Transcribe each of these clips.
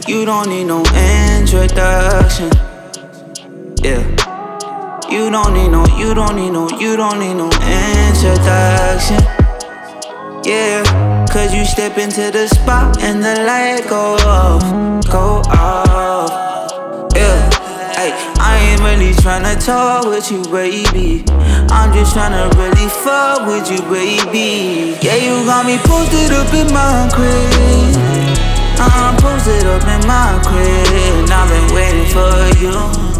You don't need no introduction. Yeah. You don't need no introduction. Yeah. Cause you step into the spot and the light go off. Yeah. Ay, I ain't really tryna talk with you, baby. I'm just tryna really fuck with you, baby. Yeah, you got me posted up in my crib. I'm posted up in my crib. And I've been waiting for you.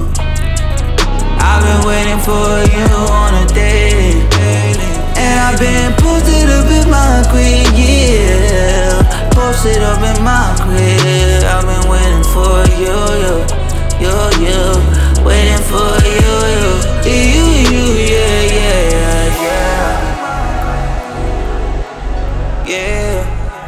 I've been waiting for you on a date. And I've been posted up in my crib, yeah. Posted up in my crib. I've been waiting for you, waiting for you, yeah.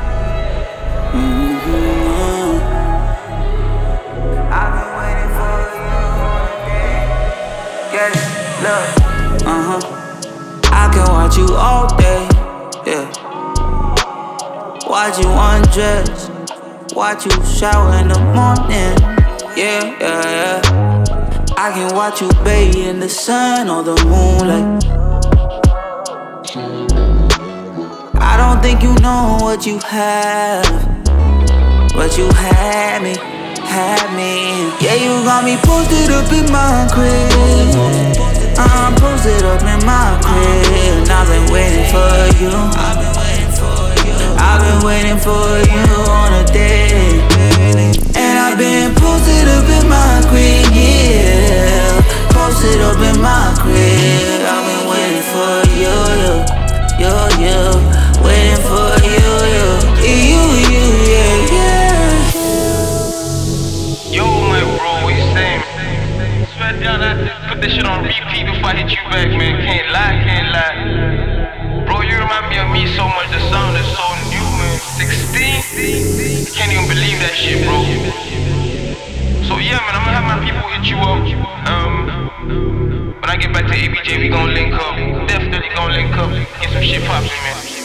I've been waiting for you on a day. Yeah, look, I can watch you all day, yeah. Watch you undress, watch you shower in the morning, yeah. I can watch you bathe in the sun or the moonlight. I don't think you know what you have, but you had me. Yeah, you got me posted up in my crib. I'm posted up in my crib. And I've been waiting for you. I've been waiting for you on a day. And I've been posted up in my crib, yeah. Posted up in my crib. I've been waiting for you, waiting for you, yeah. Yo, my bro, what you saying? Swear down, I just put this shit on repeat before I hit you back, man. Can't lie. Bro, you remind me of me so much, the sound is so new, man. 16? Can't even believe that shit, bro. So yeah, man, I'm gonna have my people hit you up. When I get back to ABJ, we gon' link up. Definitely gon' link up. Get some shit poppin', man.